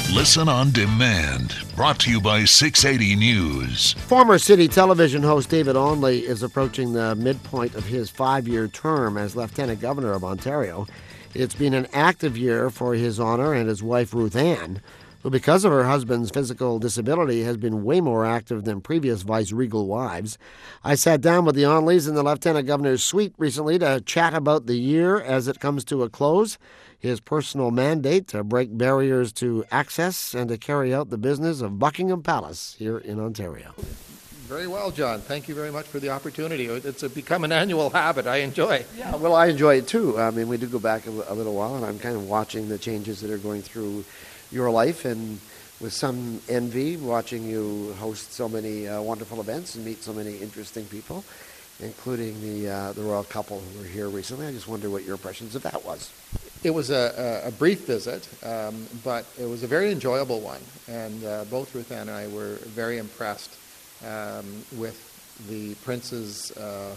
Listen on demand. Brought to you by 680 News. Former city television host David Onley is approaching the midpoint of his 5-year term as Lieutenant Governor of Ontario. It's been an active year for his honor and his wife Ruth Ann, who because of her husband's physical disability has been way more active than previous vice-regal wives. I sat down with the Onleys in the Lieutenant Governor's suite recently to chat about the year as it comes to a close, his personal mandate to break barriers to access and to carry out the business of Buckingham Palace here in Ontario. Very well, John. Thank you very much for the opportunity. It's become an annual habit. I enjoy. Yeah, well, I enjoy it too. I mean, we do go back a little while, and I'm kind of watching the changes that are going through your life, and with some envy, watching you host so many wonderful events and meet so many interesting people, including the royal couple who were here recently. I just wonder what your impressions of that was. It was a brief visit, but it was a very enjoyable one, and both Ruth Ann and I were very impressed with the Prince's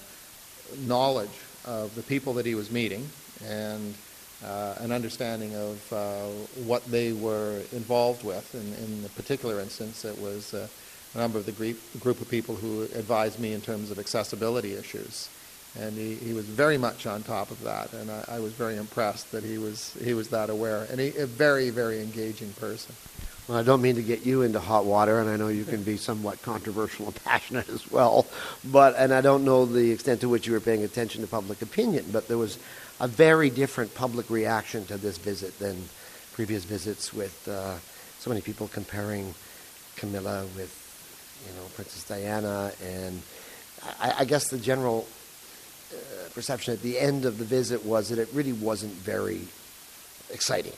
knowledge of the people that he was meeting and an understanding of what they were involved with. In the particular instance, it was a number of the group of people who advised me in terms of accessibility issues. And he was very much on top of that, and I was very impressed that he was that aware, and a very, very engaging person. Well, I don't mean to get you into hot water, and I know you can be somewhat controversial and passionate as well, and I don't know the extent to which you were paying attention to public opinion, but there was a very different public reaction to this visit than previous visits, with so many people comparing Camilla with, Princess Diana, and I guess the general perception at the end of the visit was that it really wasn't very exciting.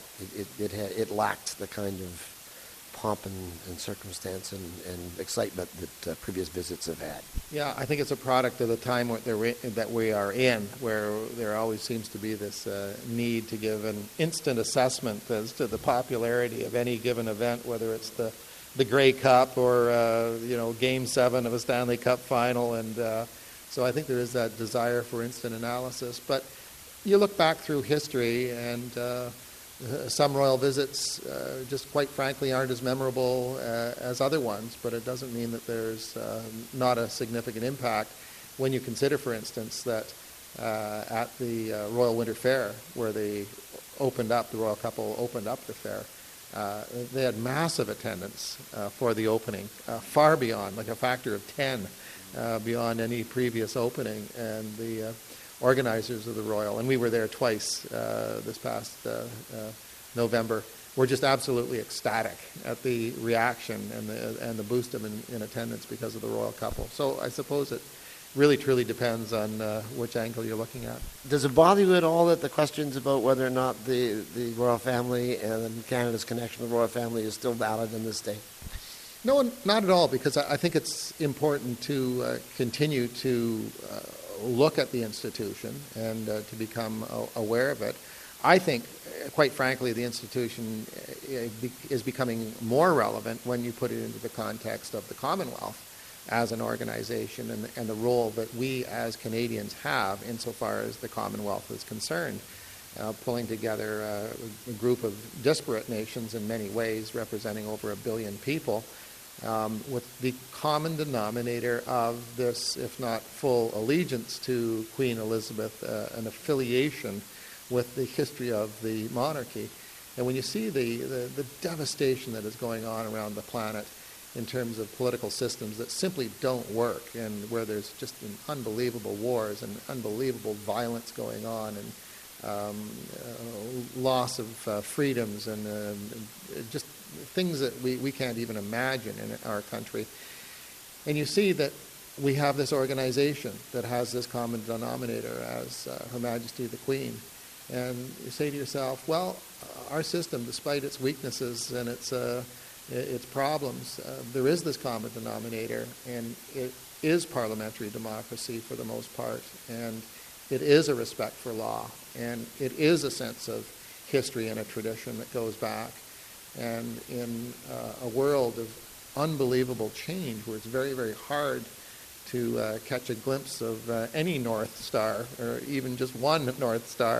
It lacked the kind of pomp and circumstance and excitement that previous visits have had. Yeah, I think it's a product of the time that we are in, where there always seems to be this need to give an instant assessment as to the popularity of any given event, whether it's the Grey Cup or Game 7 of a Stanley Cup final, and so I think there is that desire for instant analysis. But you look back through history, and some royal visits just quite frankly aren't as memorable as other ones, but it doesn't mean that there's not a significant impact when you consider, for instance, that at the Royal Winter Fair, where the royal couple opened up the fair, they had massive attendance for the opening, far beyond, like a factor of 10 beyond any previous opening, and the organizers of the Royal, and we were there twice this past November, were just absolutely ecstatic at the reaction and the boost in attendance because of the royal couple. So I suppose it really truly depends on which angle you're looking at. Does it bother you at all that the questions about whether or not the royal family and Canada's connection to the royal family is still valid in this day? No, not at all, because I think it's important to continue to look at the institution and to become aware of it. I think, quite frankly, the institution is becoming more relevant when you put it into the context of the Commonwealth as an organization and the role that we as Canadians have insofar as the Commonwealth is concerned. Pulling together a group of disparate nations in many ways, representing over 1 billion people, with the common denominator of this, if not full allegiance to Queen Elizabeth, an affiliation with the history of the monarchy. And when you see the devastation that is going on around the planet in terms of political systems that simply don't work, and where there's just unbelievable wars and unbelievable violence going on, and loss of freedoms and just things that we can't even imagine in our country. And you see that we have this organization that has this common denominator as Her Majesty the Queen. And you say to yourself, well, our system, despite its weaknesses and its problems, there is this common denominator, and it is parliamentary democracy for the most part, and it is a respect for law, and it is a sense of history and a tradition that goes back. And in a world of unbelievable change, where it's very, very hard to catch a glimpse of any North Star, or even just one North Star,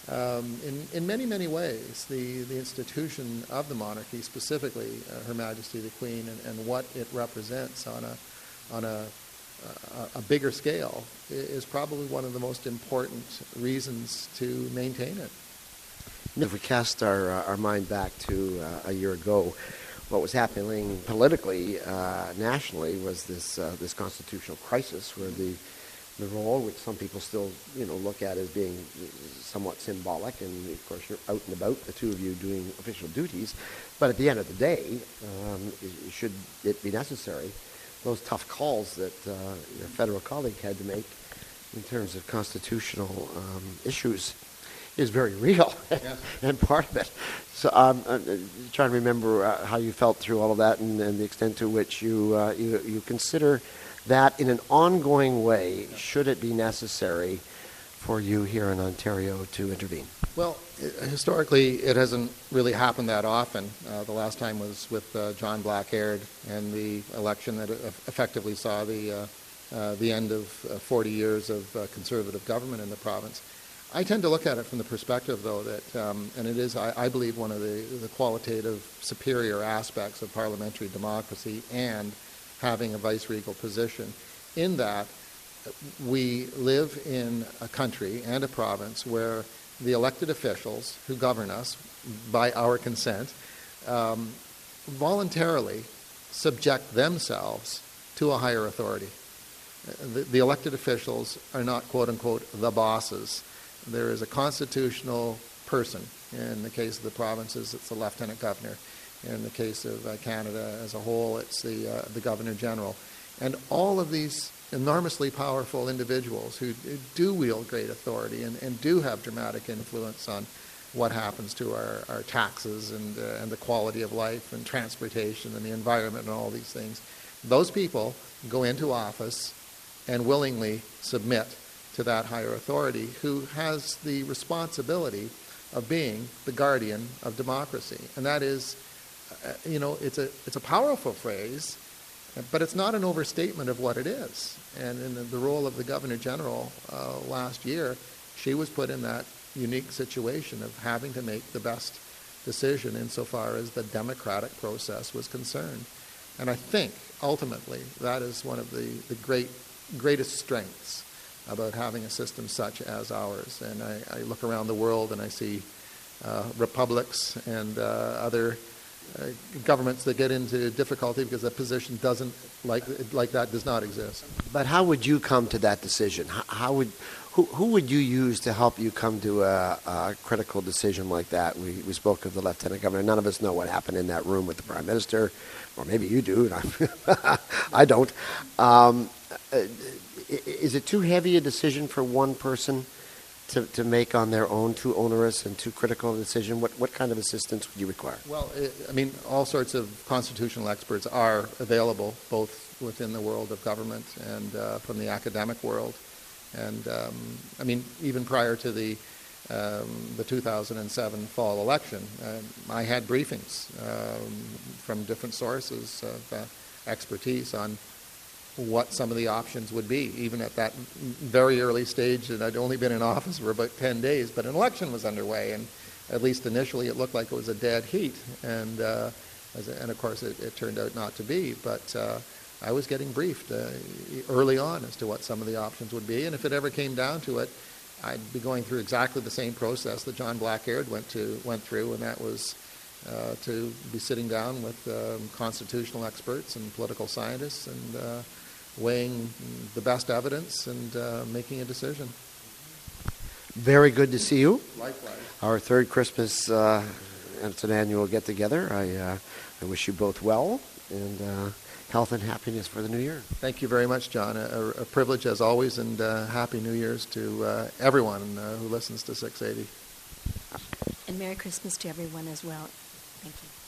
In many, many ways, the institution of the monarchy, specifically Her Majesty the Queen, and what it represents on a bigger scale, is probably one of the most important reasons to maintain it. If we cast our mind back to a year ago, what was happening politically, nationally, was this constitutional crisis, where the role, which some people still look at as being somewhat symbolic, and of course you're out and about, the two of you doing official duties, but at the end of the day, should it be necessary, those tough calls that your federal colleague had to make in terms of constitutional issues is very real, yeah. and part of it. So I'm trying to remember how you felt through all of that, and the extent to which you consider that in an ongoing way, should it be necessary for you here in Ontario to intervene? Well, historically, it hasn't really happened that often. The last time was with John Blackard and the election that effectively saw the end of 40 years of conservative government in the province. I tend to look at it from the perspective, though, that, and it is, I believe, one of the qualitative superior aspects of parliamentary democracy and having a vice-regal position, in that we live in a country and a province where the elected officials who govern us by our consent voluntarily subject themselves to a higher authority. The elected officials are not, quote-unquote, the bosses. There is a constitutional person. In the case of the provinces, it's the Lieutenant Governor. In the case of Canada as a whole, it's the Governor General. And all of these enormously powerful individuals who do wield great authority and do have dramatic influence on what happens to our taxes and the quality of life and transportation and the environment and all these things, those people go into office and willingly submit to that higher authority, who has the responsibility of being the guardian of democracy. And that is, it's a powerful phrase, but it's not an overstatement of what it is. And in the role of the Governor General last year, she was put in that unique situation of having to make the best decision insofar as the democratic process was concerned. And I think, ultimately, that is one of the greatest strengths about having a system such as ours. And I look around the world and I see republics and other governments that get into difficulty because that position doesn't, like that, does not exist. But how would you come to that decision? Who would you use to help you come to a critical decision like that? We spoke of the Lieutenant Governor. None of us know what happened in that room with the Prime Minister, or maybe you do, and I don't. Is it too heavy a decision for one person to make on their own, too onerous and too critical a decision? What kind of assistance would you require? Well, all sorts of constitutional experts are available, both within the world of government and from the academic world. And, even prior to the 2007 fall election, I had briefings from different sources of expertise on what some of the options would be, even at that very early stage. And I'd only been in office for about 10 days, but an election was underway, and at least initially it looked like it was a dead heat, and of course it turned out not to be. But I was getting briefed early on as to what some of the options would be, and if it ever came down to it, I'd be going through exactly the same process that John Blackard went through, and that was to be sitting down with constitutional experts and political scientists and weighing the best evidence and making a decision. Very good to see you. Likewise. Our third Christmas, and it's an annual get-together. I wish you both well, and health and happiness for the new year. Thank you very much, John. A privilege as always, and Happy New Year's to everyone who listens to 680. And Merry Christmas to everyone as well. Thank you.